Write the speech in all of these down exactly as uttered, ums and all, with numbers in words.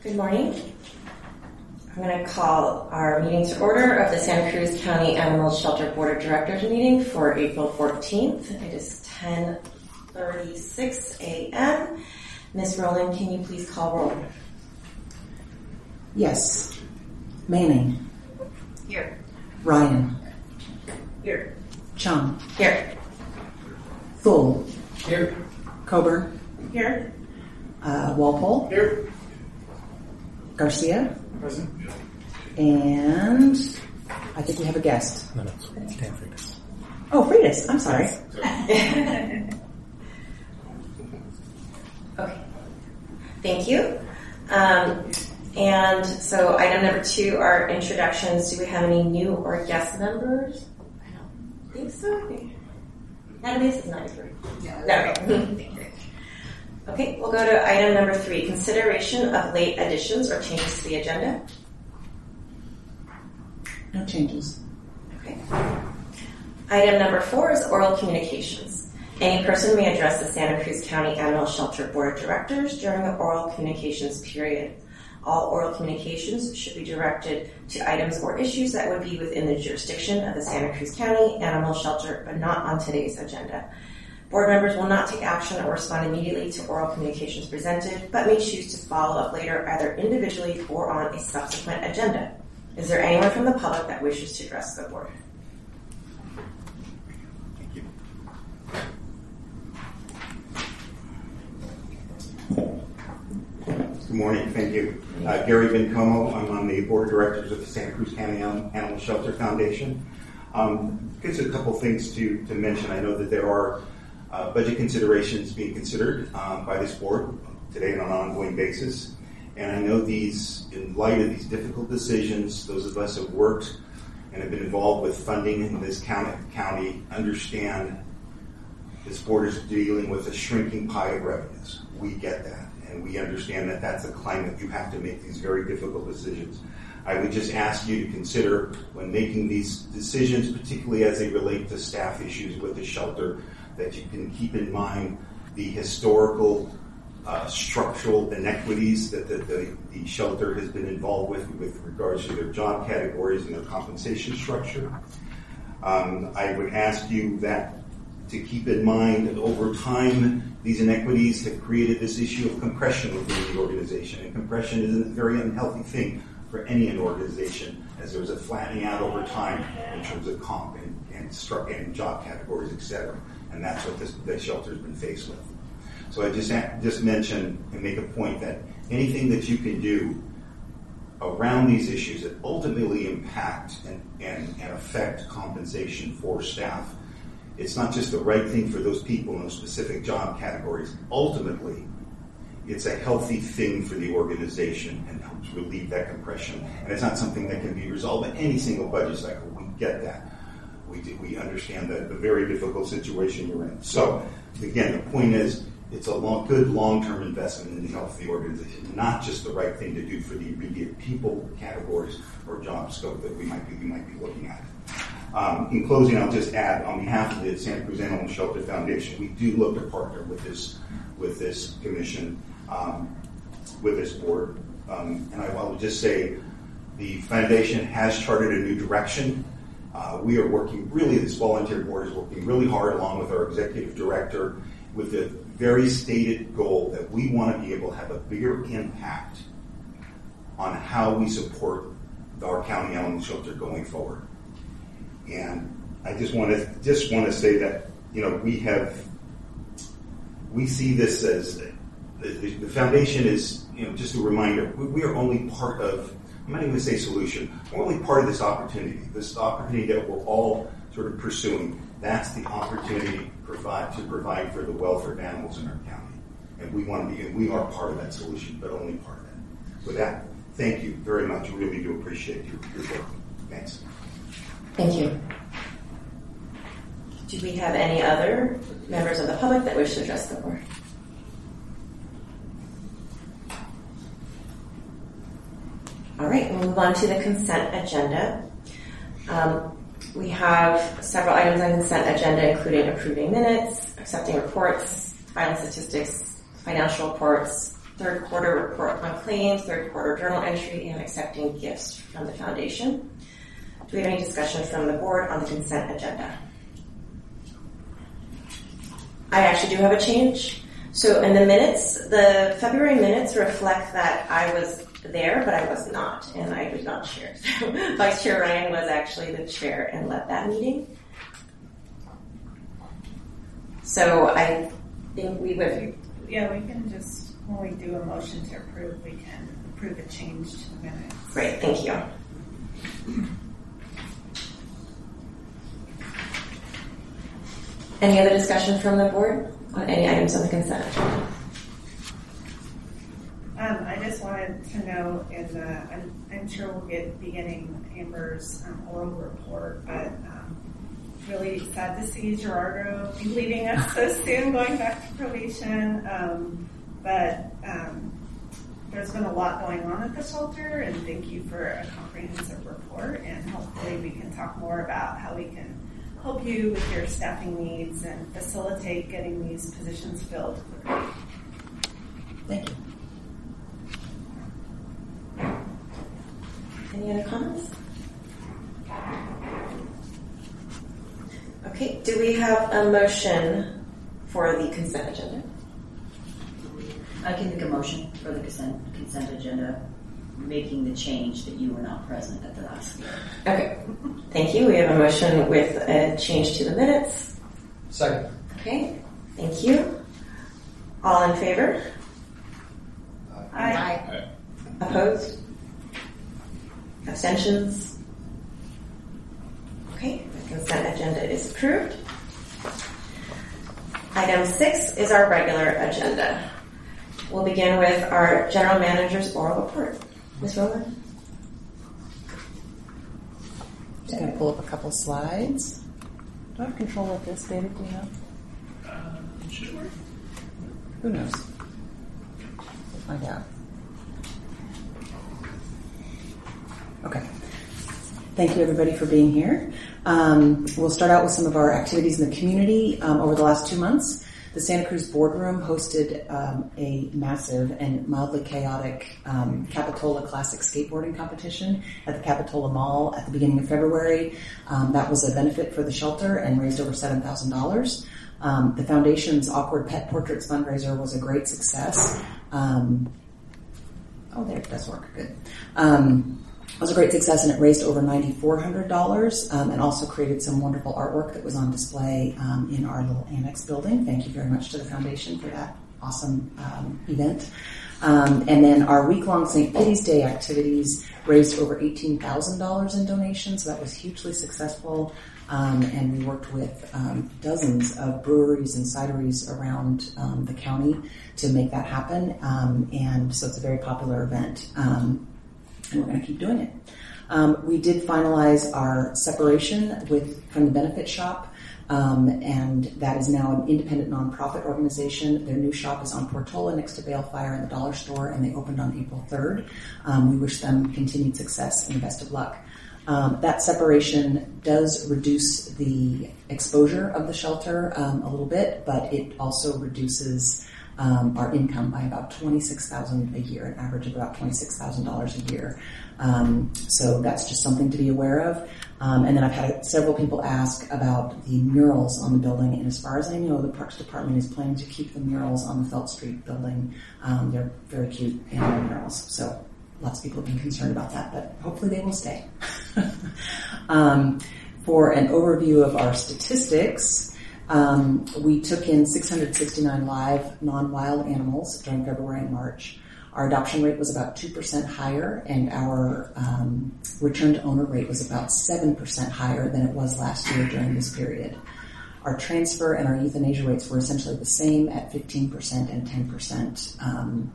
Good morning. I'm going to call our meeting to order of the Santa Cruz County Animal Shelter Board of Directors meeting for April fourteenth. It is ten thirty-six a.m. Miz Rowland, can you please call roll? Yes. Manning. Here. Ryan. Here. Chung. Here. Full. Here. Coburn. Here. Uh, Walpole. Here. Garcia. Present. And I think we have a guest. No, no, it's Dan Freitas. Oh, Freitas. I'm sorry. Okay. Thank you. Um, and so item number two are introductions. Do we have any new or guest members? I don't think so. Natalie, this is ninety-three. No. No. Okay. Okay, we'll go to item number three, consideration of late additions or changes to the agenda. No changes. Okay. Item number four is oral communications. Any person may address the Santa Cruz County Animal Shelter Board of Directors during the oral communications period. All oral communications should be directed to items or issues that would be within the jurisdiction of the Santa Cruz County Animal Shelter, but not on today's agenda. Board members will not take action or respond immediately to oral communications presented, but may choose to follow up later either individually or on a subsequent agenda. Is there anyone from the public that wishes to address the board? Thank you. Good morning. Thank you. Uh, Gary Bencomo. I'm on the board of directors of the Santa Cruz County Animal Shelter Foundation. Um, just a couple things to, to mention. I know that there are uh, budget considerations being considered um, by this board today on an ongoing basis. And I know these, in light of these difficult decisions, those of us who have worked and have been involved with funding in this county, county understand this board is dealing with a shrinking pie of revenues. We get that. And we understand that that's a climate you have to make these very difficult decisions. I would just ask you to consider when making these decisions, particularly as they relate to staff issues with the shelter, that you can keep in mind the historical uh, structural inequities that the, the, the shelter has been involved with with regards to their job categories and their compensation structure. Um, I would ask you that to keep in mind that over time, these inequities have created this issue of compression within the organization, and compression is a very unhealthy thing for any organization, as there's a flattening out over time in terms of comp and, and, stru- and job categories, et cetera. And that's what this, this shelter's been faced with. So I just just mention and make a point that anything that you can do around these issues that ultimately impact and, and, and affect compensation for staff, it's not just the right thing for those people in those specific job categories. Ultimately, it's a healthy thing for the organization and helps relieve that compression. And it's not something that can be resolved in any single budget cycle. We get that. We do, we understand the, the very difficult situation you're in. So, again, the point is, it's a long, good long-term investment in the health of the organization, not just the right thing to do for the immediate people categories or job scope that we might be, we might be looking at. Um, in closing, I'll just add, on behalf of the Santa Cruz Animal Shelter Foundation, we do look to partner with this with this commission, um, with this board. Um, and I will just say the foundation has charted a new direction. Uh, we are working really, this volunteer board is working really hard along with our executive director with the very stated goal that we want to be able to have a bigger impact on how we support our county animal shelter going forward. And I just want to just want to say that, you know, we have we see this as the, the foundation is, you know, just a reminder, we, we are only part of, I'm not even going to say solution, we're only part of this opportunity, this opportunity that we're all sort of pursuing. That's the opportunity to provide, to provide for the welfare of animals in our county. And we want to be, and we are part of that solution, but only part of it. With that, thank you very much. We really do appreciate your, your work. Thanks. Thank you. Do we have any other members of the public that wish to address the board? All right, we'll move on to the consent agenda. Um, we have several items on the consent agenda, including approving minutes, accepting reports, filing statistics, financial reports, third quarter report on claims, third quarter journal entry, and accepting gifts from the foundation. Do we have any discussion from the board on the consent agenda? I actually do have a change. So in the minutes, the February minutes reflect that I was there, but I was not, and I did not chair. So Vice Chair Ryan was actually the chair and led that meeting. So I think we would... Yeah, we can just, when we do a motion to approve, we can approve a change to the minutes. Great, thank you. Any other discussion from the board on any items on the consent agenda? Um, I just wanted to know, in the, I'm, I'm sure we'll get be getting Amber's um, oral report, but um, really sad to see Gerardo be leaving us so soon, going back to probation. Um, but um, there's been a lot going on at the shelter, and thank you for a comprehensive report. And hopefully, we can talk more about how we can help you with your staffing needs and facilitate getting these positions filled quickly. Thank you. Any other comments? Okay, do we have a motion for the consent agenda? I can make a motion for the consent, consent agenda, making the change that you were not present at the last meeting. Okay, thank you. We have a motion with a change to the minutes. Second. Okay, thank you. All in favor? Aye. Aye. Opposed? Abstentions? Okay, the consent agenda is approved. Item six is our regular agenda. We'll begin with our general manager's oral report. Miz Rowland? Just going to pull up a couple slides. Do I have control of this, David? Do you know? Uh, sure. Who knows? We'll find out. Okay. Thank you, everybody, for being here. Um, we'll start out with some of our activities in the community um, over the last two months. The Santa Cruz Boardroom hosted um, a massive and mildly chaotic um, Capitola Classic skateboarding competition at the Capitola Mall at the beginning of February. Um, that was a benefit for the shelter and raised over seven thousand dollars. Um, the foundation's Awkward Pet Portraits fundraiser was a great success. Um, oh, there, it does work. Good. Um, It was a great success, and it raised over nine thousand four hundred dollars um, and also created some wonderful artwork that was on display um, in our little annex building. Thank you very much to the foundation for that awesome um, event. Um, and then our week-long Saint Pitty's Day activities raised over eighteen thousand dollars in donations, so that was hugely successful. Um, and we worked with um, dozens of breweries and cideries around um, the county to make that happen. Um, and so it's a very popular event. Um, And we're going to keep doing it. Um, we did finalize our separation with from the benefit shop, um, and that is now an independent nonprofit organization. Their new shop is on Portola next to Balefire and the Dollar Store, and they opened on April third. Um, we wish them continued success and the best of luck. Um, that separation does reduce the exposure of the shelter um, a little bit, but it also reduces Um, our income by about twenty-six thousand dollars a year, an average of about twenty-six thousand dollars a year. Um, so that's just something to be aware of. Um, and then I've had several people ask about the murals on the building, and as far as I know, the Parks Department is planning to keep the murals on the Felt Street building. Um, they're very cute animal murals, so lots of people have been concerned about that, but hopefully they will stay. um, for an overview of our statistics, Um, we took in six hundred sixty-nine live non-wild animals during February and March. Our adoption rate was about two percent higher, and our um, return to owner rate was about seven percent higher than it was last year during this period. Our transfer and our euthanasia rates were essentially the same at fifteen percent and ten percent. Um,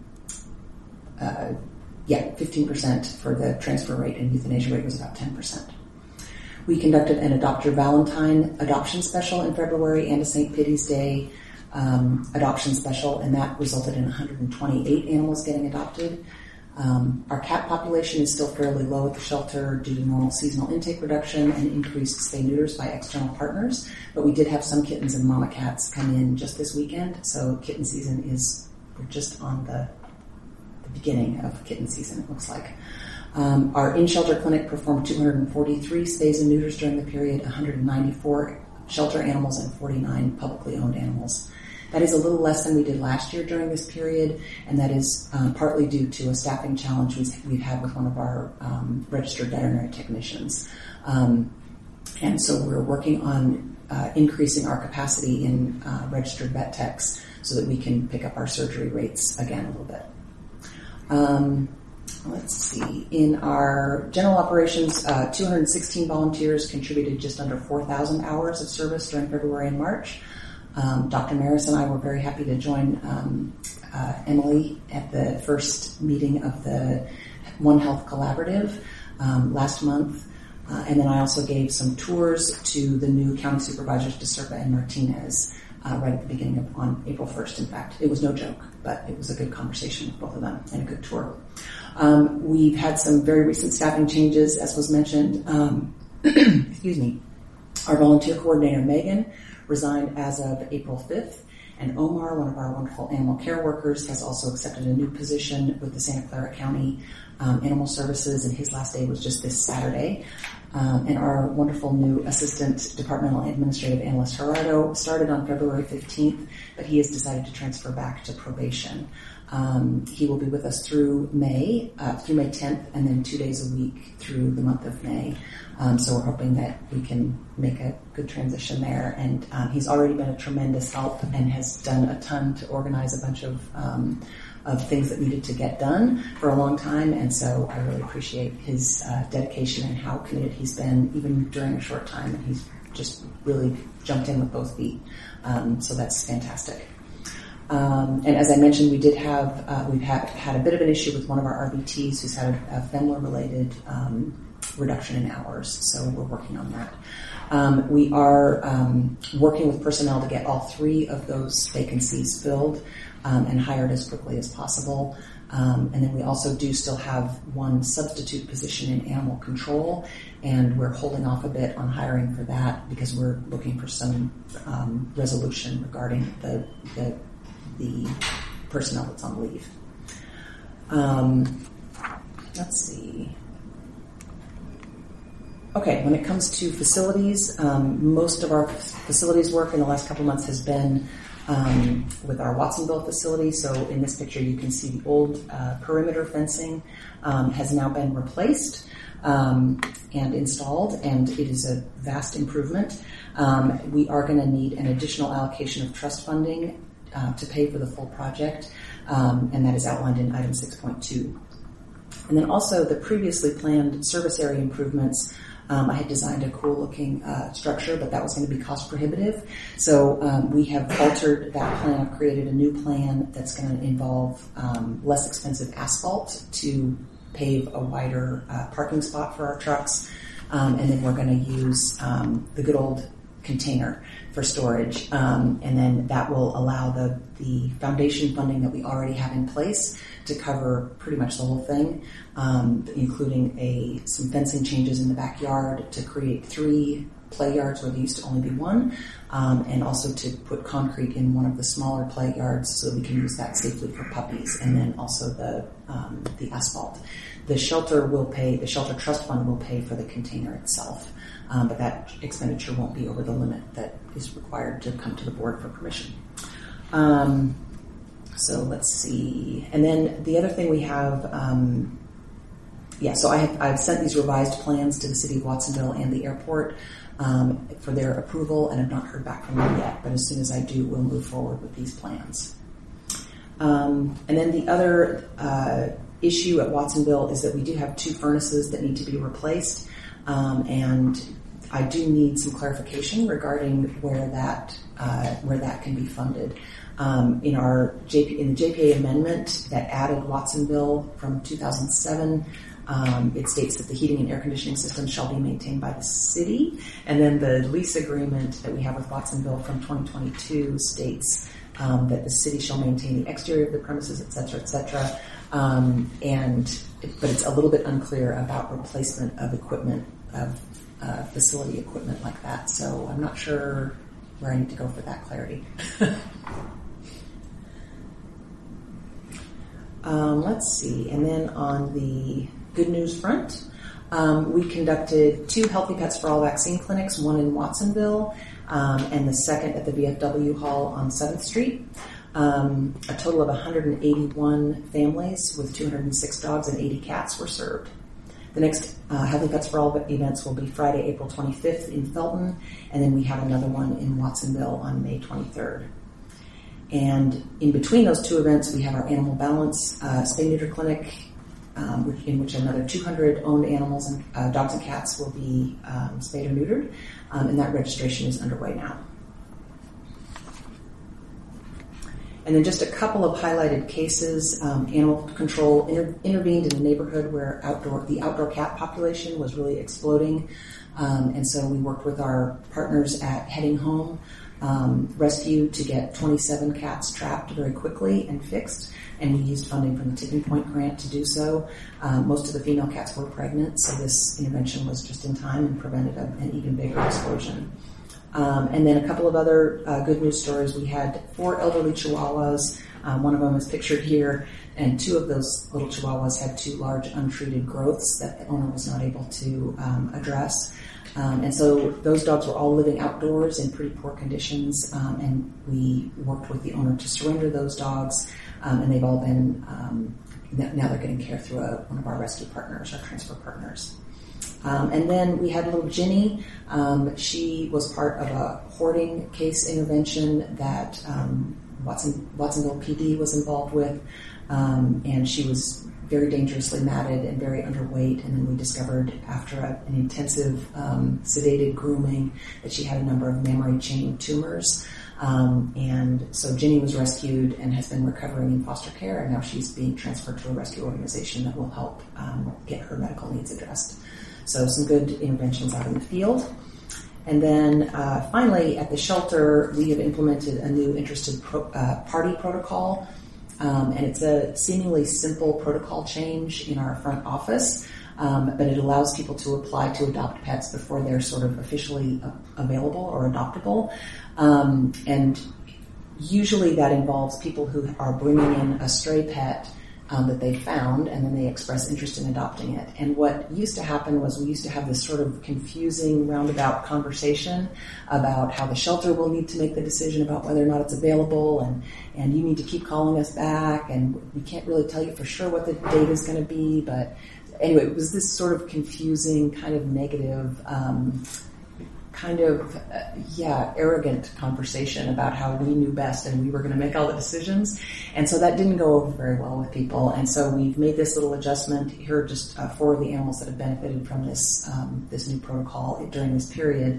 uh, yeah, fifteen percent for the transfer rate, and euthanasia rate was about ten percent. We conducted an Adopt Your Valentine adoption special in February and a Saint Pitty's Day um, adoption special, and that resulted in one hundred twenty-eight animals getting adopted. Um, our cat population is still fairly low at the shelter due to normal seasonal intake reduction and increased spay-neuters by external partners, but we did have some kittens and mama cats come in just this weekend, so kitten season is, we're just on the the beginning of kitten season, it looks like. Um, our in-shelter clinic performed two hundred forty-three spays and neuters during the period, one hundred ninety-four shelter animals and forty-nine publicly owned animals. That is a little less than we did last year during this period, and that is um, partly due to a staffing challenge we've had with one of our um, registered veterinary technicians. Um, and so we're working on uh, increasing our capacity in uh, registered vet techs so that we can pick up our surgery rates again a little bit. Um, let's see. In our general operations, uh, two hundred sixteen volunteers contributed just under four thousand hours of service during February and March. Um, Doctor Maris and I were very happy to join um, uh, Emily at the first meeting of the One Health Collaborative um, last month. Uh, and then I also gave some tours to the new county supervisors, DeSerpa and Martinez, uh, right at the beginning of, on April first, in fact. It was no joke, but it was a good conversation with both of them and a good tour. Um, we've had some very recent staffing changes, as was mentioned. Um, excuse me. Our volunteer coordinator, Megan, resigned as of April fifth, and Omar, one of our wonderful animal care workers, has also accepted a new position with the Santa Clara County um, Animal Services, and his last day was just this Saturday. Um, and our wonderful new assistant departmental administrative analyst, Gerardo, started on February fifteenth, but he has decided to transfer back to probation. Um, he will be with us through May, uh, through May tenth, and then two days a week through the month of May. Um, so we're hoping that we can make a good transition there. And um, he's already been a tremendous help and has done a ton to organize a bunch of um, of things that needed to get done for a long time. And so I really appreciate his uh, dedication and how committed he's been, even during a short time. And he's just really jumped in with both feet. Um, so that's fantastic. Um, and as I mentioned, we did have, uh, we've had, had a bit of an issue with one of our R B Ts who's had a, a FEMLA-related um, reduction in hours, so we're working on that. Um, we are um, working with personnel to get all three of those vacancies filled um, and hired as quickly as possible. Um, and then we also do still have one substitute position in animal control, and we're holding off a bit on hiring for that because we're looking for some um, resolution regarding the, the the personnel that's on leave. Um, let's see. Okay, when it comes to facilities, um, most of our facilities work in the last couple of months has been um, with our Watsonville facility. So in this picture, you can see the old uh, perimeter fencing um, has now been replaced um, and installed, and it is a vast improvement. Um, we are going to need an additional allocation of trust funding Uh, to pay for the full project, um, and that is outlined in item six point two. And then also the previously planned service area improvements. Um, I had designed a cool-looking uh, structure, but that was going to be cost prohibitive. So um, we have altered that plan. I've created a new plan that's going to involve um, less expensive asphalt to pave a wider uh, parking spot for our trucks, um, and then we're going to use um, the good old container for storage, um, and then that will allow the, the foundation funding that we already have in place to cover pretty much the whole thing, um, including a some fencing changes in the backyard to create three play yards where there used to only be one, um, and also to put concrete in one of the smaller play yards so that we can use that safely for puppies, and then also the um, the asphalt. The shelter will pay, the shelter trust fund will pay for the container itself. Um, but that expenditure won't be over the limit that is required to come to the board for permission. Um, so let's see. And then the other thing we have, um, yeah, so I have, I've sent these revised plans to the city of Watsonville and the airport um, for their approval, and have not heard back from them yet. But as soon as I do, we'll move forward with these plans. Um, and then the other uh, issue at Watsonville is that we do have two furnaces that need to be replaced, um, and I do need some clarification regarding where that uh, where that can be funded. Um, in our J P, in the J P A amendment that added Watsonville from two thousand seven, um, it states that the heating and air conditioning system shall be maintained by the city, and then the lease agreement that we have with Watsonville from twenty twenty-two states um, that the city shall maintain the exterior of the premises, et cetera, et cetera. Um, and but it's a little bit unclear about replacement of equipment of Uh, facility equipment like that, so I'm not sure where I need to go for that clarity. um, let's let's see. And then on the good news front, um, we conducted two Healthy Pets for All vaccine clinics, one in Watsonville um, and the second at the V F W Hall on seventh Street. Um, a total of one hundred eighty-one families with two hundred six dogs and eighty cats were served. The next uh, Healthy Pets for All events will be Friday, April twenty-fifth in Felton, and then we have another one in Watsonville on May twenty-third. And in between those two events, we have our Animal Balance uh, Spay Neuter Clinic, um, which, in which another two hundred owned animals and uh, dogs and cats will be um, spayed or neutered, um, and that registration is underway now. And then just a couple of highlighted cases. Um, animal control inter- intervened in a neighborhood where outdoor the outdoor cat population was really exploding. Um, and so we worked with our partners at Heading Home um, Rescue to get twenty-seven cats trapped very quickly and fixed. And we used funding from the Tipping Point grant to do so. Um, most of the female cats were pregnant, so this intervention was just in time and prevented a, an even bigger explosion. Um, and then a couple of other uh, good news stories. We had four elderly Chihuahuas. Um, one of them is pictured here, and two of those little Chihuahuas had two large untreated growths that the owner was not able to um, address. Um, and so those dogs were all living outdoors in pretty poor conditions, um, and we worked with the owner to surrender those dogs, um, and they've all been, um, now they're getting care through a, one of our rescue partners, our transfer partners. Um, and then we had little Ginny. Um, she was part of a hoarding case intervention that um, Watson, Watsonville P D was involved with, um, and she was very dangerously matted and very underweight. And then we discovered after a, an intensive um, sedated grooming that she had a number of mammary chain tumors. Um, and so Ginny was rescued and has been recovering in foster care, and now she's being transferred to a rescue organization that will help um, get her medical needs addressed. So some good interventions out in the field. And then uh, finally, at the shelter, we have implemented a new interested pro- uh, party protocol. Um, and it's a seemingly simple protocol change in our front office, um, but it allows people to apply to adopt pets before they're sort of officially uh, available or adoptable. Um, and usually that involves people who are bringing in a stray pet Um, that they found, and then they express interest in adopting it. And what used to happen was we used to have this sort of confusing roundabout conversation about how the shelter will need to make the decision about whether or not it's available, and, and you need to keep calling us back, and we can't really tell you for sure what the date is going to be. But anyway, it was this sort of confusing, kind of negative, um, kind of, uh, yeah, arrogant conversation about how we knew best and we were going to make all the decisions. And so that didn't go over very well with people. And so we've made this little adjustment. Here are just uh, four of the animals that have benefited from this um, this new protocol during this period.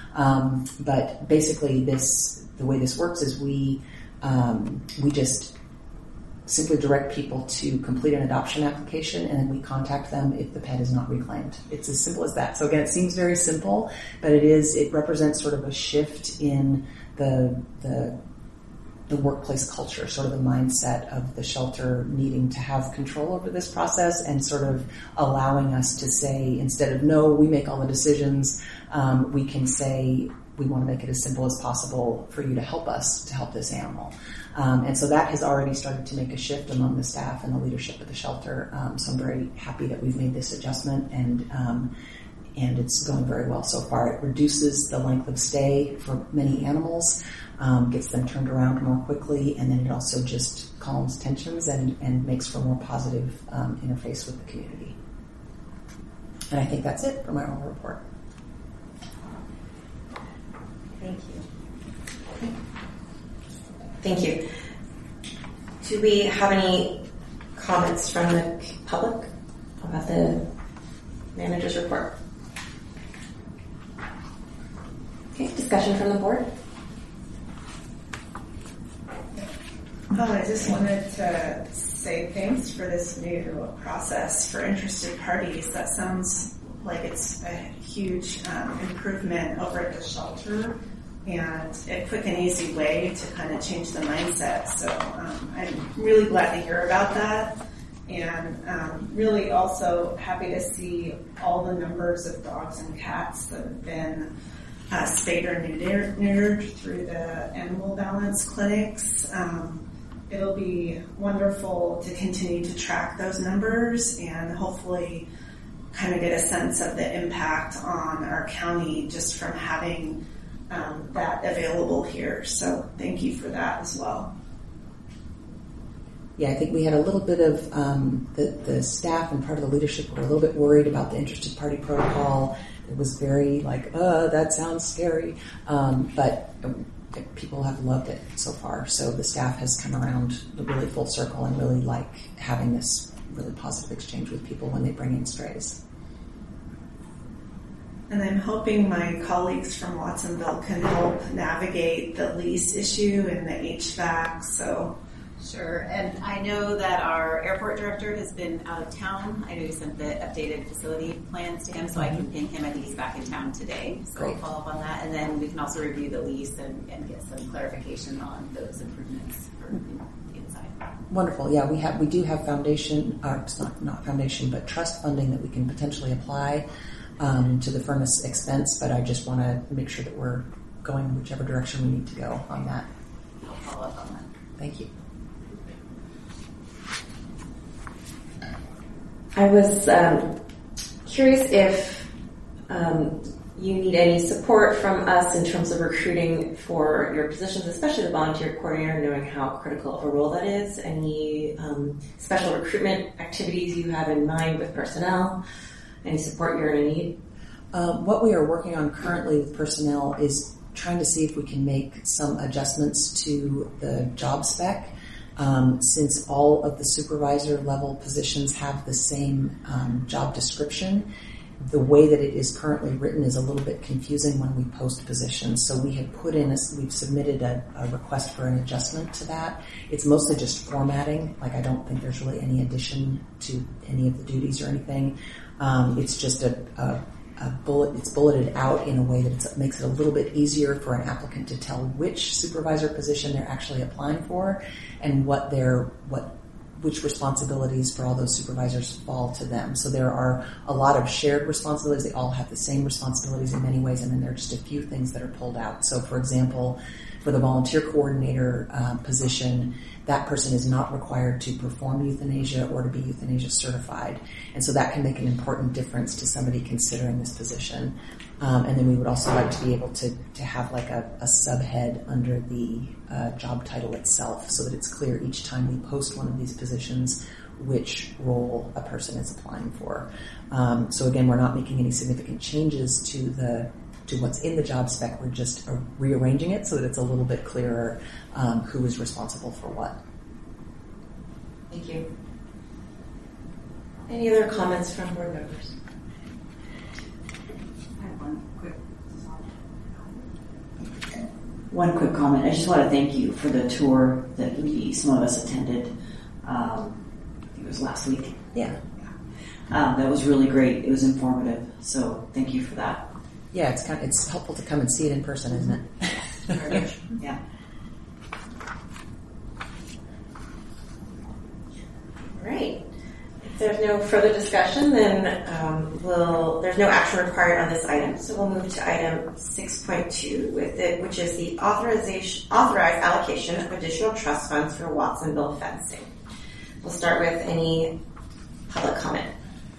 Um, but basically, this the way this works is we um, we just simply direct people to complete an adoption application, and then we contact them if the pet is not reclaimed. It's as simple as that. So again, it seems very simple, but it is, it represents sort of a shift in the, the, the workplace culture, sort of the mindset of the shelter needing to have control over this process, and sort of allowing us to say, instead of no, we make all the decisions, um, we can say, we want to make it as simple as possible for you to help us to help this animal. Um, and so that has already started to make a shift among the staff and the leadership of the shelter. Um, so I'm very happy that we've made this adjustment, and um, and it's going very well so far. It reduces the length of stay for many animals, um, gets them turned around more quickly, and then it also just calms tensions and, and makes for more positive um, interface with the community. And I think that's it for my oral report. Thank you. Thank you. Do we have any comments from the public about the manager's report? Okay, discussion from the board. Oh, I just wanted to say thanks for this new process for interested parties. That sounds like it's a huge um, improvement over at the shelter, and a quick and easy way to kind of change the mindset. So um, I'm really glad to hear about that, and um, really also happy to see all the numbers of dogs and cats that have been uh, spayed or neutered, neutered through the Animal Balance clinics. Um, it'll be wonderful to continue to track those numbers and hopefully kind of get a sense of the impact on our county just from having um, that available here. So thank you for that as well. Yeah, I think we had a little bit of um, the, the staff and part of the leadership were a little bit worried about the interested party protocol. It was very like, uh, that sounds scary. Um, but people have loved it so far. So the staff has come around really full circle and really like having this really positive exchange with people when they bring in strays. And I'm hoping my colleagues from Watsonville can help navigate the lease issue and the H V A C. So. Sure, and I know that our airport director has been out of town. I know you sent the updated facility plans to him, so I can ping him. I think he's back in town today, so Great. I'll follow up on that. And then we can also review the lease and, and get some clarification on those improvements for you know, the inside. Wonderful. Yeah, we have we do have foundation, or it's not not foundation, but trust funding that we can potentially apply um, to the furnace expense. But I just want to make sure that we're going whichever direction we need to go on that. I'll follow up on that. Thank you. I was um, curious if um, you need any support from us in terms of recruiting for your positions, especially the volunteer coordinator, knowing how critical of a role that is. Any um, special recruitment activities you have in mind with personnel? Any support you're going to need? Um, what we are working on currently with personnel is trying to see if we can make some adjustments to the job spec. Um, since all of the supervisor level positions have the same um, job description, the way that it is currently written is a little bit confusing when we post positions. So we have put in, a, we've submitted a, a request for an adjustment to that. It's mostly just formatting. Like I don't think there's really any addition to any of the duties or anything. Um, it's just a, a A bullet, it's bulleted out in a way that it's, it makes it a little bit easier for an applicant to tell which supervisor position they're actually applying for and what their what which responsibilities for all those supervisors fall to them. So there are a lot of shared responsibilities. They all have the same responsibilities in many ways, and then there are just a few things that are pulled out. So, for example, for the volunteer coordinator uh, position, that person is not required to perform euthanasia or to be euthanasia certified. And so that can make an important difference to somebody considering this position. Um, and then we would also like to be able to, to have like a, a subhead under the uh, job title itself so that it's clear each time we post one of these positions which role a person is applying for. Um, so again, we're not making any significant changes to the to what's in the job spec. We're just uh, rearranging it so that it's a little bit clearer um, who is responsible for what. Thank you. Any other comments from board members? I have one quick One quick comment. I just want to thank you for the tour that we, some of us attended. Um, I think it was last week. Yeah. Um, that was really great. It was informative. So thank you for that. Yeah, it's kind of, it's helpful to come and see it in person, isn't it? Very much. Yeah. All right. If there's no further discussion, then um, we'll, there's no action required on this item. So we'll move to item six point two, with it, which is the authorization, authorized allocation of additional trust funds for Watsonville fencing. We'll start with any public comment.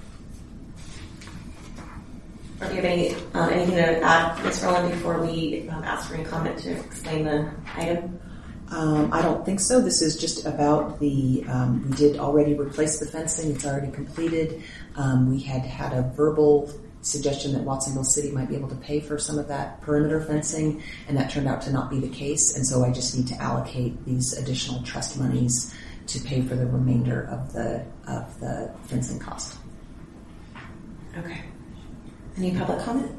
Or do you have any, um, anything to add, Miz Rowland, before we um, ask for any comment to explain the item? Um, I don't think so. This is just about the, um, we did already replace the fencing. It's already completed. Um, we had had a verbal suggestion that Watsonville City might be able to pay for some of that perimeter fencing, and that turned out to not be the case. And so I just need to allocate these additional trust monies to pay for the remainder of the, of the fencing cost. Okay. Any public comment?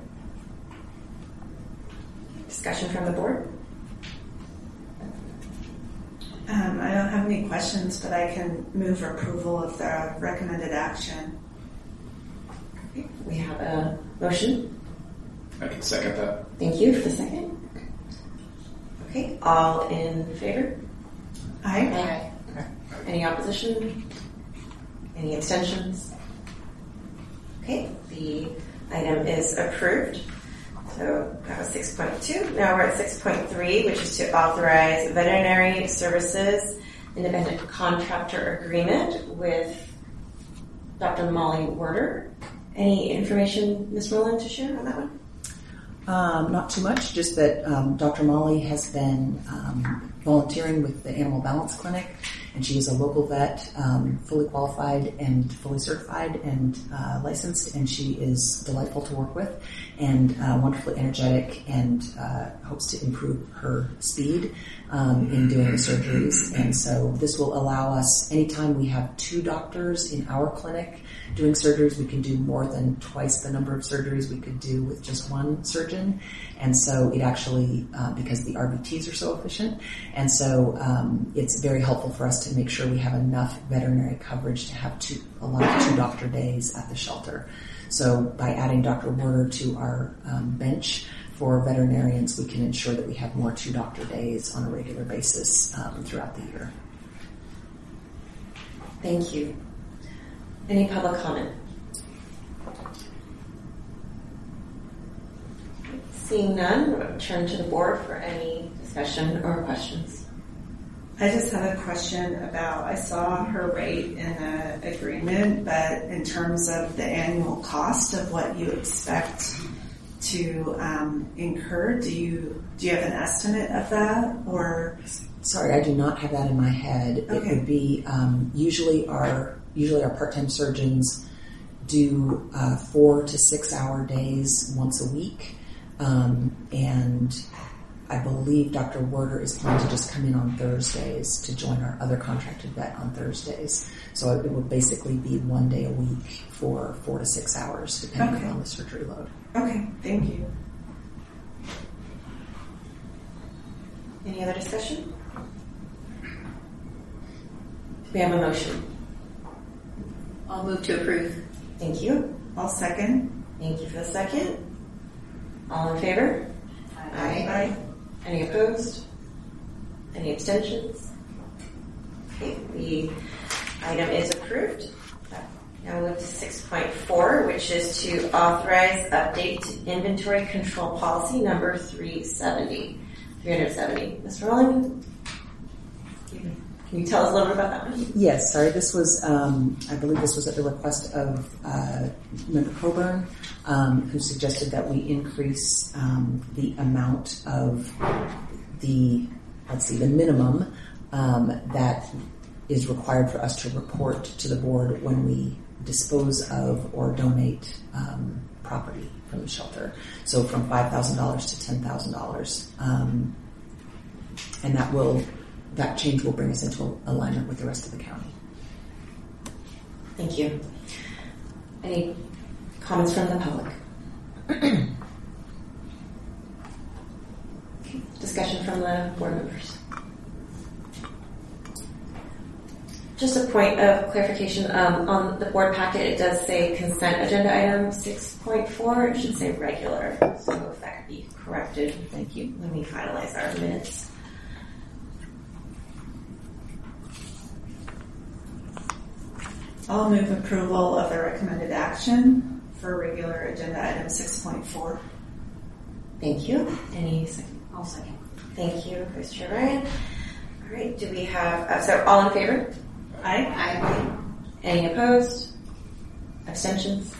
Discussion from the board? Um, I don't have any questions, but I can move approval of the recommended action. Okay. We have a motion. I can second that. Thank you for the second. Okay. All in favor? Aye. Aye. Okay. Any opposition? Any abstentions? Okay. The item is approved. So that was six point two. Now we're at six point three, which is to authorize veterinary services independent contractor agreement with Doctor Molly Werder. Any information, Miz Rowland, to share on that one? Um, not too much, just that um, Doctor Molly has been um, volunteering with the Animal Balance Clinic, and she is a local vet, um, fully qualified and fully certified and uh, licensed, and she is delightful to work with and uh, wonderfully energetic, and uh, hopes to improve her speed um, in doing the surgeries. And so this will allow us, anytime we have two doctors in our clinic doing surgeries, we can do more than twice the number of surgeries we could do with just one surgeon. And so it actually, uh, because the R B Ts are so efficient, and so um, it's very helpful for us to make sure we have enough veterinary coverage to have two, a lot of two doctor days at the shelter. So by adding Doctor Werder to our um, bench for veterinarians, we can ensure that we have more two doctor days on a regular basis um, throughout the year. Thank you. Any public comment? Seeing none, we'll turn to the board for any discussion or questions. I just have a question about, I saw her rate in the agreement, but in terms of the annual cost of what you expect to um, incur, do you do you have an estimate of that, or? Sorry, I do not have that in my head. Okay. It would be um, usually our usually our part-time surgeons do uh, four to six hour days once a week, um, and I believe Doctor Werder is planning to just come in on Thursdays to join our other contracted vet on Thursdays. So it will basically be one day a week for four to six hours, depending Okay. on the surgery load. Okay, thank you. Any other discussion? Do we have a motion? I'll move to approve. Thank you. I'll second. Thank you for the second. All in favor? Aye. Any opposed? Any abstentions? Okay, the item is approved. Now we'll move to six point four, which is to authorize update to inventory control policy number three seventy. three seventy. Miz Rowland, can you tell us a little bit about that one? Yes, sorry. This was, um, I believe this was at the request of uh, Member Coburn, um, who suggested that we increase um, the amount of the, let's see, the minimum um, that is required for us to report to the board when we dispose of or donate um, property from the shelter. So from five thousand dollars to ten thousand dollars. Um, and that will That change will bring us into alignment with the rest of the county. Thank you. Any comments from the public? Okay. Discussion from the board members. Just a point of clarification, um, on the board packet it does say consent agenda item six point four, it should say regular, so if that could be corrected, thank you, when we finalize our minutes. I'll move approval of the recommended action for regular agenda item six point four. Thank you. Any second? I'll second. Thank you, Vice Chair Ryan. All right, do we have, uh, so all in favor? Aye. Aye. Any opposed? Abstentions?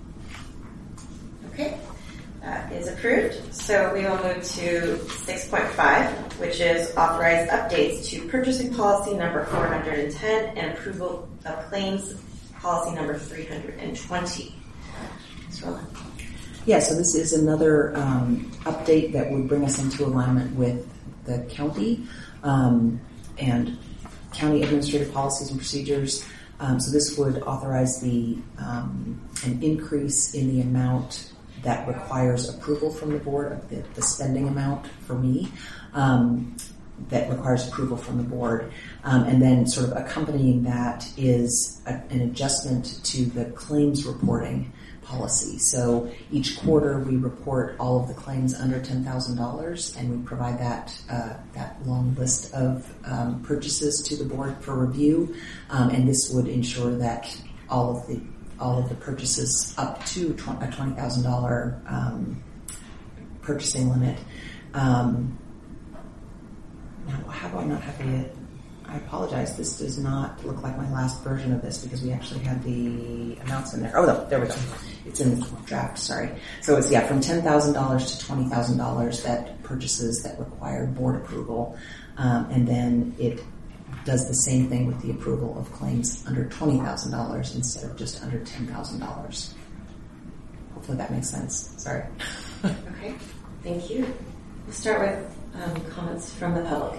Okay, that is approved. So we will move to six point five, which is authorized updates to purchasing policy number four hundred ten and approval of claims policy number three hundred twenty. Miz Rowland. Yeah, so this is another um, update that would bring us into alignment with the county um, and county administrative policies and procedures. Um, so this would authorize the um, an increase in the amount that requires approval from the board of the, the spending amount for me um, that requires approval from the board. Um, and then sort of accompanying that is a, an adjustment to the claims reporting policy. So each quarter we report all of the claims under ten thousand dollars, and we provide that uh, that long list of um, purchases to the board for review. Um, and this would ensure that all of the all of the purchases up to a twenty thousand dollars um, purchasing limit. Um, now, how do I not have the I apologize. This does not look like my last version of this because we actually had the amounts in there. Oh, no, there we go. It's in the draft, sorry. So it's, yeah, from ten thousand dollars to twenty thousand dollars that purchases that require board approval. Um, and then it does the same thing with the approval of claims under twenty thousand dollars instead of just under ten thousand dollars. Hopefully that makes sense. Sorry. Okay, thank you. We'll start with um, comments from the public.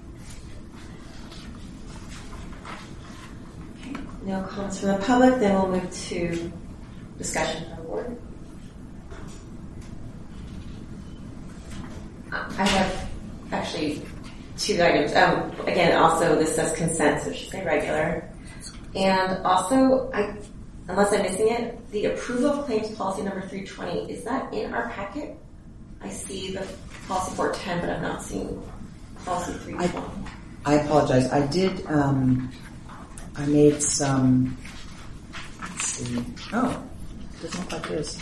Okay, no comments from the public, then we'll move to discussion from the board. I have actually two items. Um, again, also this says consent, so it should say regular. And also, I, unless I'm missing it, the approval of claims policy number three twenty, is that in our packet? I see the policy four ten, but I'm not seeing policy three twenty. I, I apologize. I did, um, I made some, let's see. Oh, it doesn't look like it is.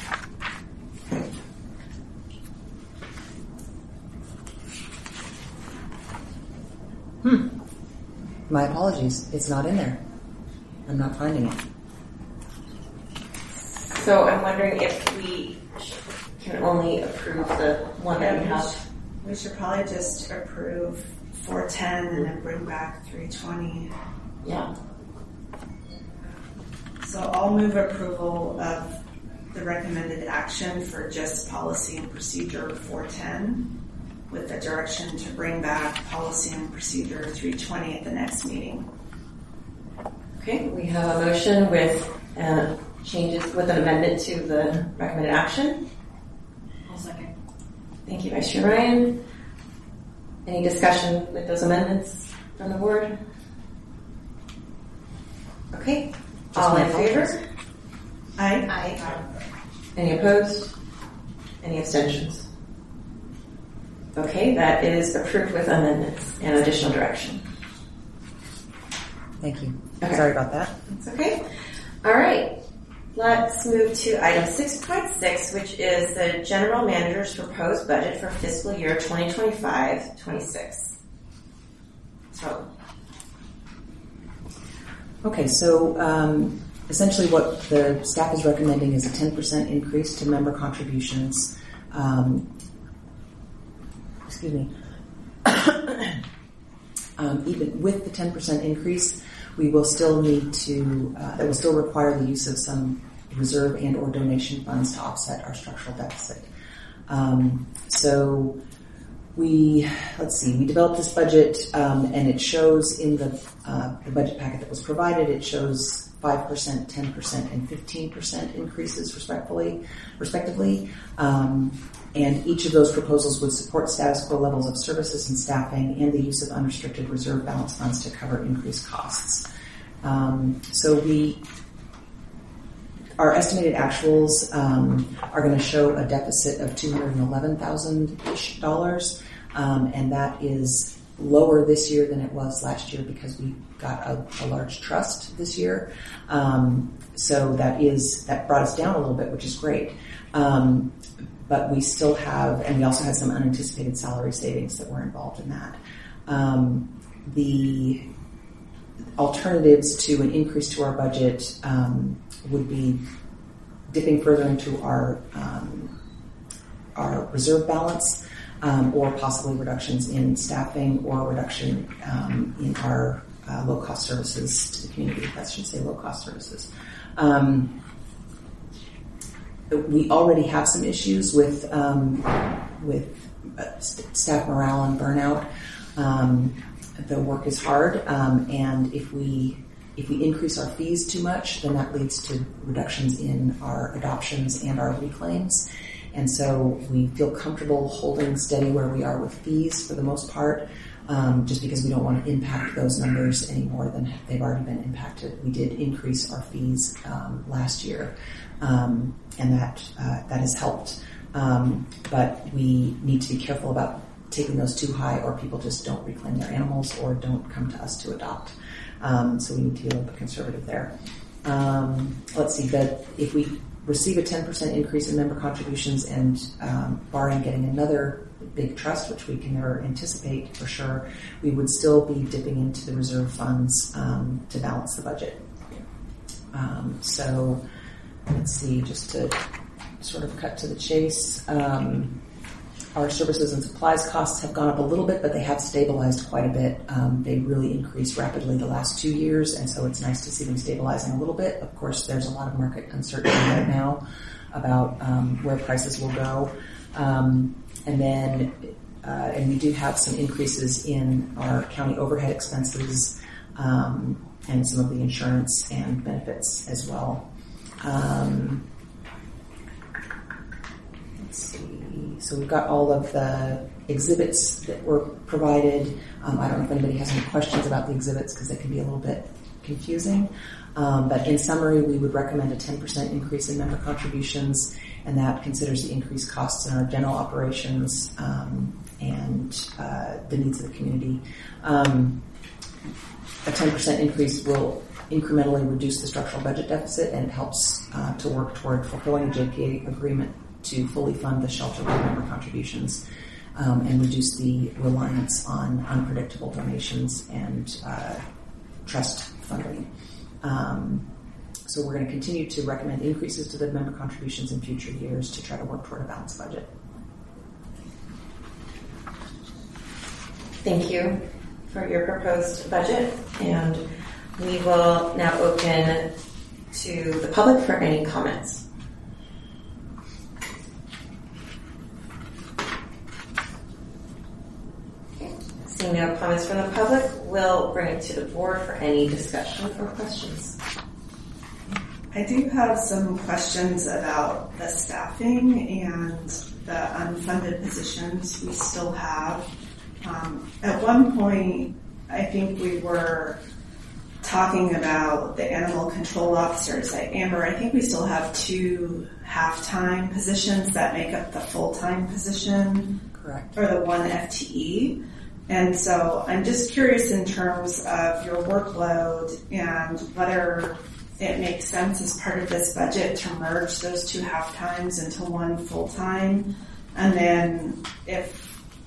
Hmm. My apologies. It's not in there. I'm not finding it. So I'm wondering if we can only approve the one that we have. We should probably just approve four ten and then bring back three twenty. Yeah. So I'll move approval of the recommended action for just policy and procedure four ten with the direction to bring back policy and procedure three twenty at the next meeting. Okay, we have a motion with uh, changes, with an amendment to the recommended action. I'll second. Thank you, Vice Chair Ryan. Any discussion with those amendments from the board? Okay, all in favor? Aye. Aye. Any opposed? Any abstentions? Okay, that is approved with amendments and additional direction. Thank you. Okay. Sorry about that. That's okay. All right. Let's move to item six point six, which is the general manager's proposed budget for fiscal year twenty twenty-five twenty-six. So, Okay, so um, essentially what the staff is recommending is a ten percent increase to member contributions. Um, excuse me. um, even with the ten percent increase, we will still need to, uh, that will still require the use of some reserve and or donation funds to offset our structural deficit. Um, so we, let's see, we developed this budget um, and it shows in the, uh, the budget packet that was provided, it shows five percent, ten percent, and fifteen percent increases respectively. respectively. Um, and each of those proposals would support status quo levels of services and staffing and the use of unrestricted reserve balance funds to cover increased costs. Um, so we, our estimated actuals um, are going to show a deficit of two hundred eleven thousand dollars, um, and that is lower this year than it was last year because we got a, a large trust this year. Um, so that is that brought us down a little bit, which is great. Um, but we still have, and we also had some unanticipated salary savings that were involved in that. Um, the alternatives to an increase to our budget um, would be dipping further into our um, our reserve balance, um, or possibly reductions in staffing or reduction um, in our uh, low-cost services to the community. That should say low-cost services. Um, we already have some issues with um, with uh, st- staff morale and burnout. Um, the work is hard, um, and if we if we increase our fees too much, then that leads to reductions in our adoptions and our reclaims. And so we feel comfortable holding steady where we are with fees for the most part, um, just because we don't want to impact those numbers any more than they've already been impacted. We did increase our fees um, last year, um, and that uh, that has helped. Um, but we need to be careful about taking those too high, or people just don't reclaim their animals or don't come to us to adopt. Um, so we need to be a little bit conservative there. Um, let's see, that if we receive a ten percent increase in member contributions and um, barring getting another big trust, which we can never anticipate for sure, we would still be dipping into the reserve funds um, to balance the budget. Um, so let's see, just to sort of cut to the chase. Um, our services and supplies costs have gone up a little bit, but they have stabilized quite a bit. Um, they really increased rapidly the last two years, and so it's nice to see them stabilizing a little bit. Of course, there's a lot of market uncertainty right now about um, where prices will go. Um, and then, uh, and we do have some increases in our county overhead expenses um, and some of the insurance and benefits as well. Um, let's see. So we've got all of the exhibits that were provided. Um, I don't know if anybody has any questions about the exhibits because they can be a little bit confusing. Um, but in summary, we would recommend a ten percent increase in member contributions, and that considers the increased costs in our general operations um, and uh, the needs of the community. Um, a ten percent increase will incrementally reduce the structural budget deficit, and it helps uh, to work toward fulfilling the J P A agreement to fully fund the shelter board member contributions um, and reduce the reliance on unpredictable donations and uh, trust funding. Um, so we're going to continue to recommend increases to the member contributions in future years to try to work toward a balanced budget. Thank you for your proposed budget, and we will now open to the public for any comments. Seeing no comments from the public, we'll bring it to the board for any discussion or questions. I do have some questions about the staffing and the unfunded positions we still have. Um, at one point, I think we were talking about the animal control officers at Amber. I think we still have two half-time positions that make up the full-time position. Correct. Or the one F T E. And so I'm just curious in terms of your workload and whether it makes sense as part of this budget to merge those two half-times into one full-time. And then if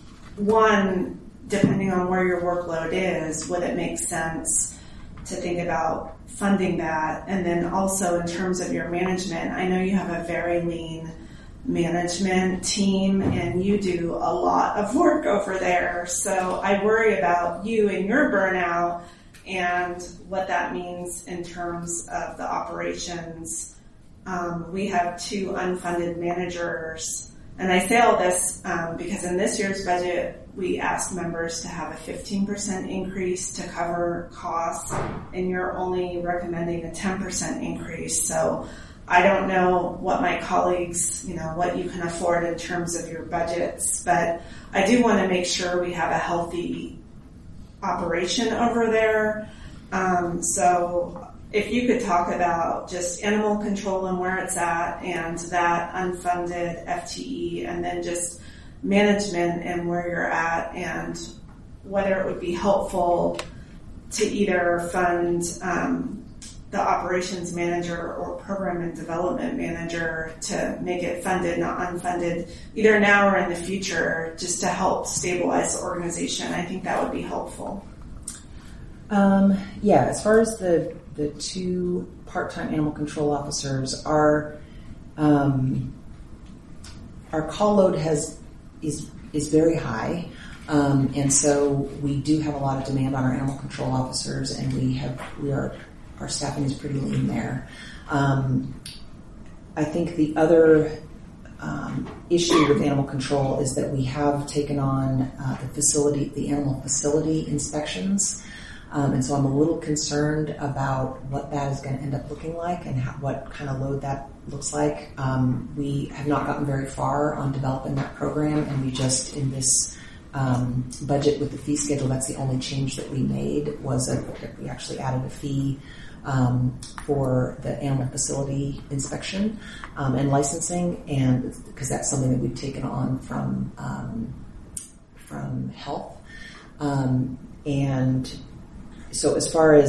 one, depending on where your workload is, would it make sense to think about funding that? And then also in terms of your management, I know you have a very lean management team and you do a lot of work over there. So I worry about you and your burnout and what that means in terms of the operations. Um, we have two unfunded managers. And I say all this um, because in this year's budget, we asked members to have a fifteen percent increase to cover costs, and you're only recommending a ten percent increase. So I don't know what my colleagues, you know, what you can afford in terms of your budgets, but I do want to make sure we have a healthy operation over there. Um, so if you could talk about just animal control and where it's at and that unfunded F T E, and then just management and where you're at and whether it would be helpful to either fund um, the operations manager or program and development manager to make it funded, not unfunded, either now or in the future, just to help stabilize the organization. I think that would be helpful. Um, yeah, as far as the the two part-time animal control officers, our um, our call load has is is very high, um, and so we do have a lot of demand on our animal control officers, and we have we are our staffing is pretty lean there. Um, I think the other um, issue with animal control is that we have taken on uh, the facility, the animal facility inspections. Um, and so I'm a little concerned about what that is going to end up looking like and how, what kind of load that looks like. Um, we have not gotten very far on developing that program, and we just, in this um, budget with the fee schedule, that's the only change that we made, was a, we actually added a fee um, for the animal facility inspection um, and licensing, and because that's something that we've taken on from um, from health. Um, and So as far as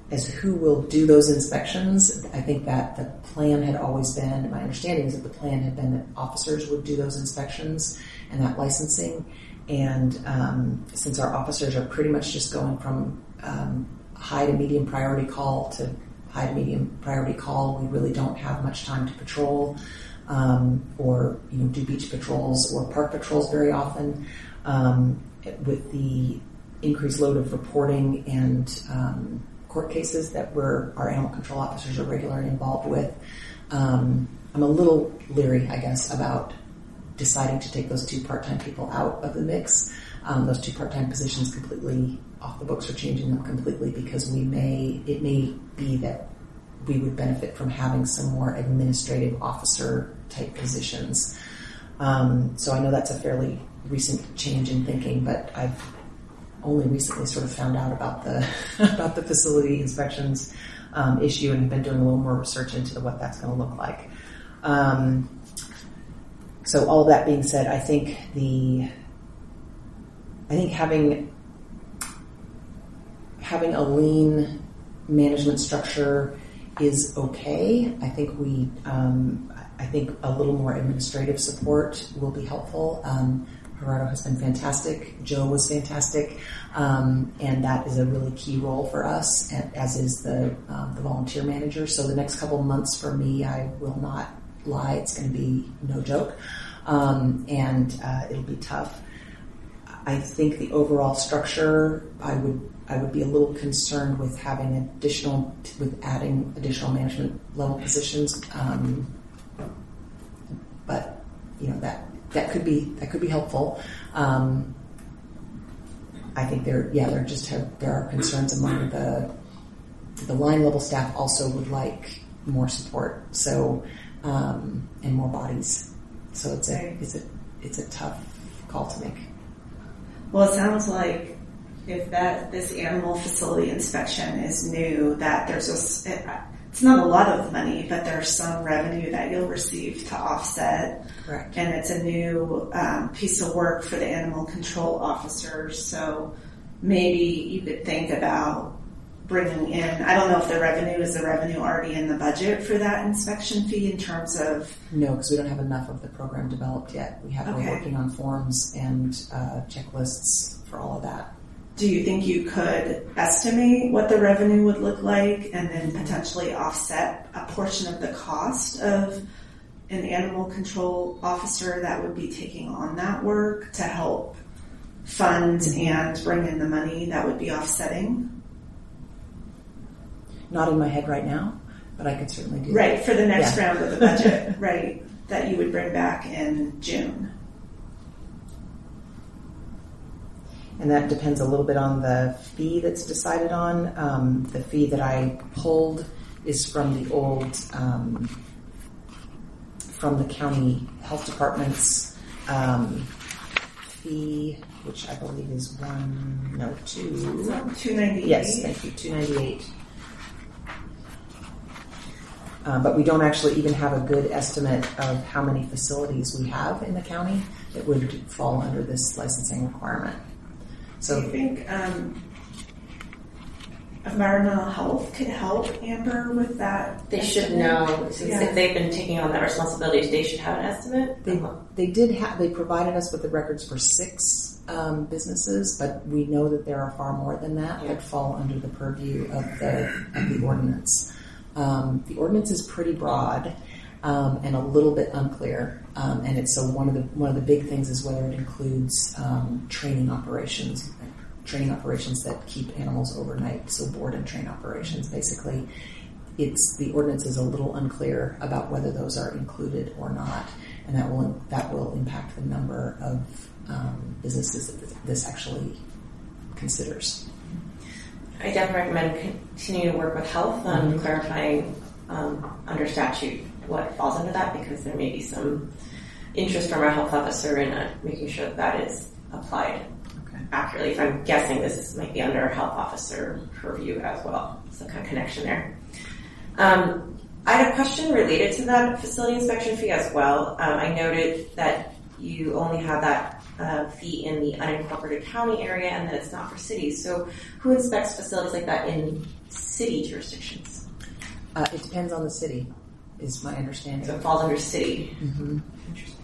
as who will do those inspections, I think that the plan had always been, my understanding is that the plan had been that officers would do those inspections and that licensing. And um, since our officers are pretty much just going from um, high to medium priority call to high to medium priority call, we really don't have much time to patrol um, or you know do beach patrols or park patrols very often. Um, with the increased load of reporting and um, court cases that we're, our animal control officers are regularly involved with, um, I'm a little leery, I guess, about deciding to take those two part-time people out of the mix, um, those two part-time positions completely off the books or changing them completely, because we may, it may be that we would benefit from having some more administrative officer type positions. Um, so I know that's a fairly recent change in thinking, but I've only recently sort of found out about the about the facility inspections um, issue and have been doing a little more research into what that's going to look like. Um, so all of that being said, I think the I think having having a lean management structure is okay. I think we um, I think a little more administrative support will be helpful. Um, Gerardo has been fantastic. Joe was fantastic. Um, and that is a really key role for us, as is the, um, the volunteer manager. So the next couple of months for me, I will not lie. It's going to be no joke. Um, and uh, it'll be tough. I think the overall structure, I would I would be a little concerned with having additional, with adding additional management level positions. Um, but, you know, that That could be that could be helpful. Um, I think there, yeah, there just have there are concerns among the the line level staff. Also, would like more support, so um, and more bodies. So it's a it's a it's a tough call to make. Well, it sounds like if that this animal facility inspection is new, that there's a it, it's not a lot of money, but there's some revenue that you'll receive to offset. Correct. And it's a new um, piece of work for the animal control officers. So maybe you could think about bringing in, I don't know if the revenue, is the revenue already in the budget for that inspection fee in terms of? No, because we don't have enough of the program developed yet. We have, okay. We're working on forms and uh, checklists for all of that. Do you think you could estimate what the revenue would look like and then potentially offset a portion of the cost of an animal control officer that would be taking on that work to help fund and bring in the money that would be offsetting? Not in my head right now, but I could certainly do right, that. Right, for the next yeah. round of the budget, right, that you would bring back in June. And that depends a little bit on the fee that's decided on. Um, the fee that I pulled is from the old, um, from the county health department's um, fee, which I believe is one, no, two. two ninety-eight. Yes, thank you, two ninety-eight. Um, but we don't actually even have a good estimate of how many facilities we have in the county that would fall under this licensing requirement. So, do you think um, environmental health could help Amber with that? They estimate? should know, since Yeah. if they've been taking on that responsibility, they should have an estimate. They, they did have, they provided us with the records for six um, businesses, but we know that there are far more than that Yeah. that fall under the purview of the, of the ordinance. Um, the ordinance is pretty broad um, and a little bit unclear, um, and it's so one of the one of the big things is whether it includes um, training operations, training operations that keep animals overnight, so board and train operations. Basically, it's the ordinance is a little unclear about whether those are included or not, and that will that will impact the number of um, businesses that this actually considers. I definitely recommend continuing to work with health on mm-hmm. clarifying um, under statute what falls under that, because there may be some interest from our health officer in uh, making sure that that is applied okay. accurately. If I'm guessing this might be under our health officer purview as well. Some kind of connection there. Um, I had a question related to that facility inspection fee as well. Um, I noted that you only have that uh, fee in the unincorporated county area and that it's not for cities. So who inspects facilities like that in city jurisdictions? Uh, it depends on the city, is my understanding. So it falls under city. Mm-hmm. Interesting.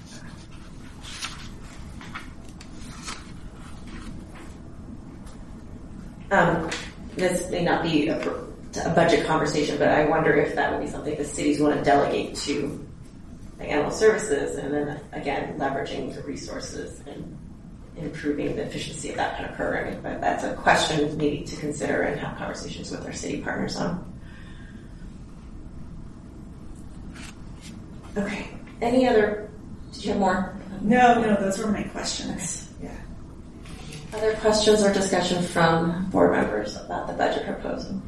Um, this may not be a, a budget conversation, but I wonder if that would be something the cities want to delegate to the animal services, and then again leveraging the resources and improving the efficiency of that kind of programming. But that's a question maybe to consider and have conversations with our city partners on. Okay. Any other? Did you have more? No, no, those were my questions. Yeah. Other questions or discussion from board members about the budget proposal?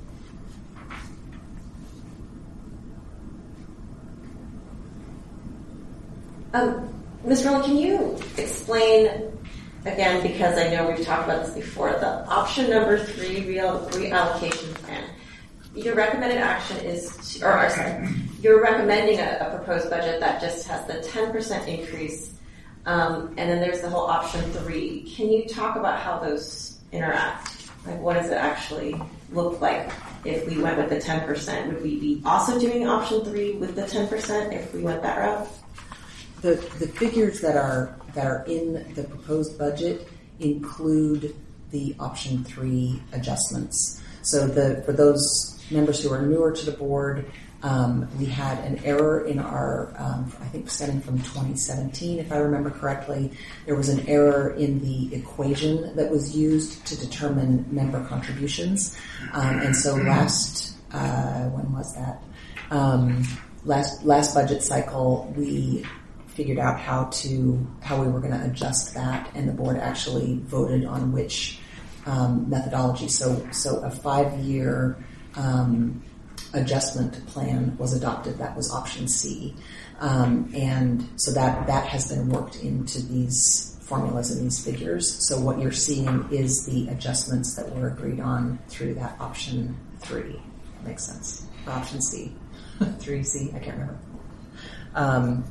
Um, Miz Rowland, can you explain again, because I know we've talked about this before, the option number three real, reallocation plan. Your recommended action is, to, or, or sorry, you're recommending a, a proposed budget that just has the ten percent increase, um, and then there's the whole option three. Can you talk about how those interact? Like, what does it actually look like if we went with the ten percent? Would we be also doing option three with the ten percent if we went that route? The the figures that are that are in the proposed budget include the option three adjustments. So the for those members who are newer to the board, um, we had an error in our, um, I think stemming from twenty seventeen, if I remember correctly. There was an error in the equation that was used to determine member contributions. Um, and so last, uh, when was that? Um, last last budget cycle, we figured out how to how we were going to adjust that, and the board actually voted on which um, methodology. So so a five-year um, adjustment plan was adopted. That was option C, um, and so that that has been worked into these formulas and these figures. So what you're seeing is the adjustments that were agreed on through that option three. That makes sense. Or option C, three C. I can't remember. Um,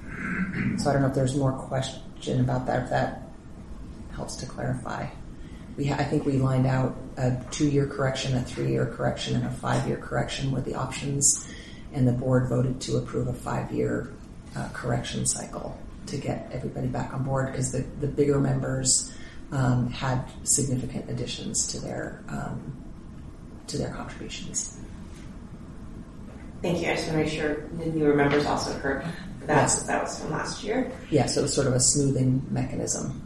So I don't know if there's more question about that, if that helps to clarify. We ha- I think we lined out a two-year correction, a three-year correction, and a five-year correction with the options, and the board voted to approve a five-year uh, correction cycle to get everybody back on board, because the, the bigger members um, had significant additions to their um, to their contributions. Thank you. I just want to make sure the newer members also heard that. Yes. That was from last year. Yeah, so it was sort of a smoothing mechanism.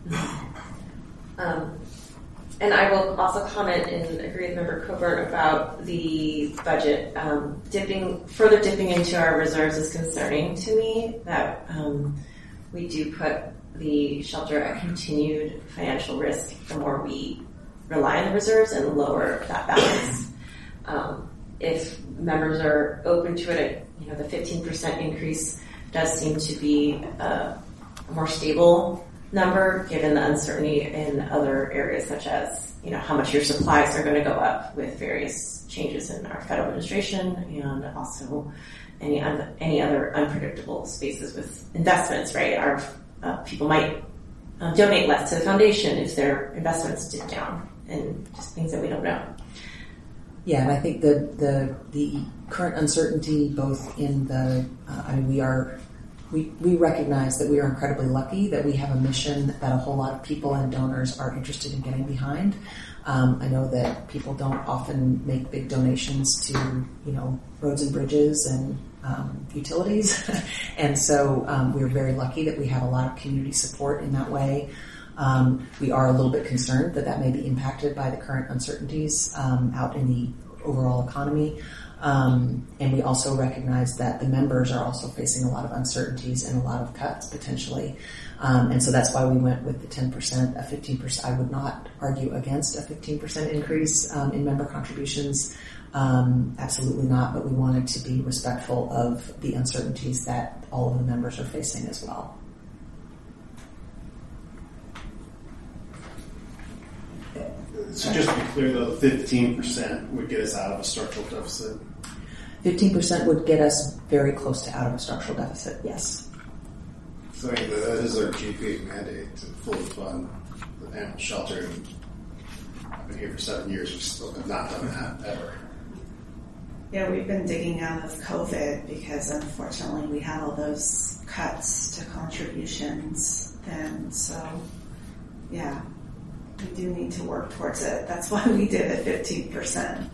Um, and I will also comment and agree with Member Coburn about the budget. Um, dipping further dipping into our reserves is concerning to me. That um, we do put the shelter at continued financial risk the more we rely on the reserves and lower that balance. Um, if members are open to it, you know, the fifteen percent increase does seem to be a, a more stable number given the uncertainty in other areas, such as, you know, how much your supplies are going to go up with various changes in our federal administration, and also any un- any other unpredictable spaces with investments, right? Our uh, people might uh, donate less to the foundation if their investments dip down, and just things that we don't know. Yeah, and I think the the the current uncertainty, both in the, uh, I mean, we are, we we recognize that we are incredibly lucky that we have a mission that a whole lot of people and donors are interested in getting behind. Um, I know that people don't often make big donations to, you know, roads and bridges and um, utilities, and so um, we're very lucky that we have a lot of community support in that way. Um, we are a little bit concerned that that may be impacted by the current uncertainties um, out in the overall economy. Um, and we also recognize that the members are also facing a lot of uncertainties and a lot of cuts potentially. Um, and so that's why we went with the ten percent, a fifteen percent. I would not argue against a fifteen percent increase um, in member contributions. Um, absolutely not, but we wanted to be respectful of the uncertainties that all of the members are facing as well. So just to be clear, though, fifteen percent would get us out of a structural deficit. fifteen percent would get us very close to out of a structural deficit, yes. So I mean, that is our G P A mandate to fully fund the animal shelter. I've been here for seven years, we still have not done that ever. Yeah, we've been digging out of COVID because unfortunately we had all those cuts to contributions then. So, yeah, we do need to work towards it. That's why we did it fifteen percent.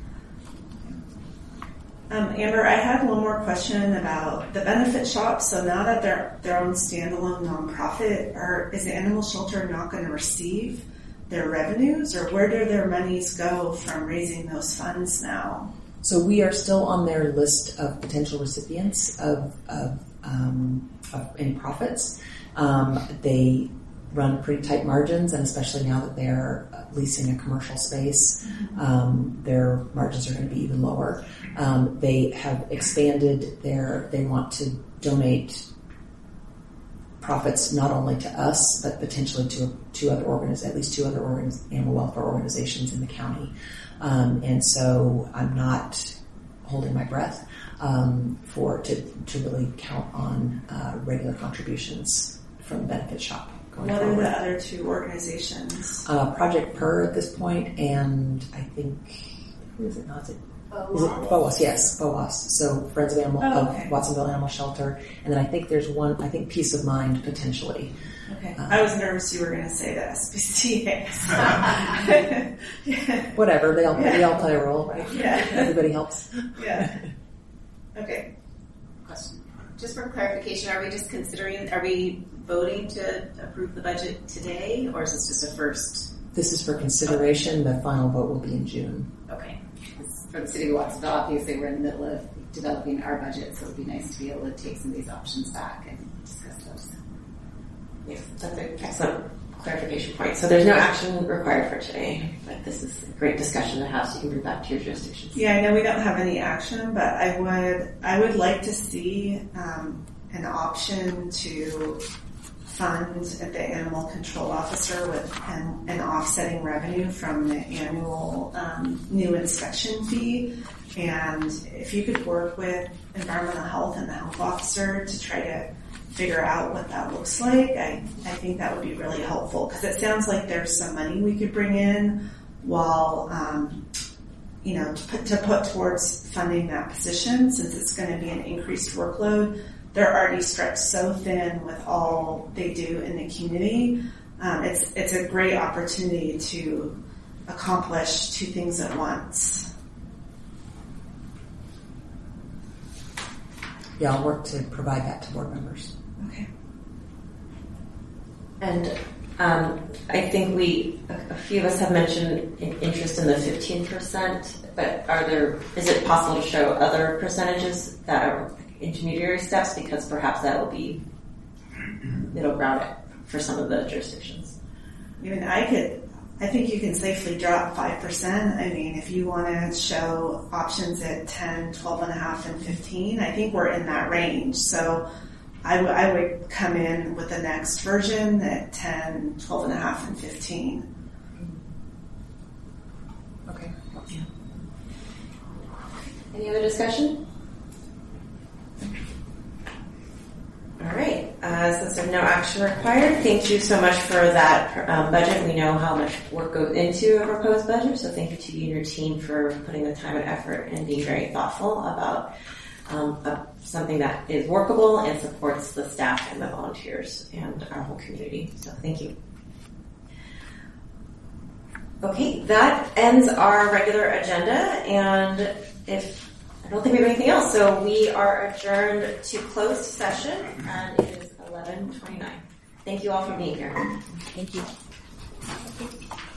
Um, Amber, I had one more question about the benefit shop. So now that they're their own standalone nonprofit, or is the animal shelter not going to receive their revenues, or where do their monies go from raising those funds now? So we are still on their list of potential recipients of, of, um, of any profits. Um, they run pretty tight margins, and especially now that they're leasing a commercial space, um, their margins are going to be even lower. Um, they have expanded their, they want to donate profits not only to us, but potentially to two other organiz- at least two other organiz- animal welfare organizations in the county. Um, and so I'm not holding my breath um, for to, to really count on uh, regular contributions from the benefit shop. Going What forward. are the other two organizations? Uh, Project Per at this point, and I think, who is it? Not is it? Is it B O A S? Yes, B O A S. So Friends of Animal Oh, okay. of Watsonville Animal Shelter, and then I think there's one. I think Peace of Mind potentially. Okay. Um, I was nervous you were going to say the S P C A. Yeah. Whatever they all Yeah. they all play a role, right? Yeah. Everybody helps. Yeah. Okay. Question. Just for clarification, are we just considering, are we voting to approve the budget today, or is this just a first? This is for consideration. The final vote will be in June. Okay. For the city of Watsonville, obviously we're in the middle of developing our budget, so it would be nice to be able to take some of these options back and discuss those. Yes, that's an excellent clarification point. So there's no action required for today, but this is a great discussion to have so you can bring back to your jurisdictions. Yeah, I know we don't have any action, but I would I would like to see um, an option to fund the animal control officer with an, an offsetting revenue from the annual um, new inspection fee. And if you could work with environmental health and the health officer to try to figure out what that looks like, I, I think that would be really helpful, because it sounds like there's some money we could bring in while, um, you know, to put, to put towards funding that position, since it's going to be an increased workload. They're already stretched so thin with all they do in the community. Um, it's it's a great opportunity to accomplish two things at once. Yeah, I'll work to provide that to board members. Okay. And um, I think we, a, a few of us have mentioned an interest in the fifteen percent, but are there, is it possible to show other percentages that are intermediary steps, because perhaps that will be, it'll ground it for some of the jurisdictions? I mean, I could, I think you can safely drop five percent. I mean, if you want to show options at ten, twelve and a half, and fifteen, I think we're in that range. So I, w- I would come in with the next version at ten, twelve and a half, and fifteen. Okay. Any other discussion? All right, uh, since there's no action required, thank you so much for that um, budget. We know how much work goes into a proposed budget, so thank you to you and your team for putting the time and effort and being very thoughtful about um, uh, something that is workable and supports the staff and the volunteers and our whole community. So thank you. Okay, that ends our regular agenda, and if I don't think we have anything else, so we are adjourned to closed session, and it is eleven twenty-nine. Thank you all for being here. Thank you.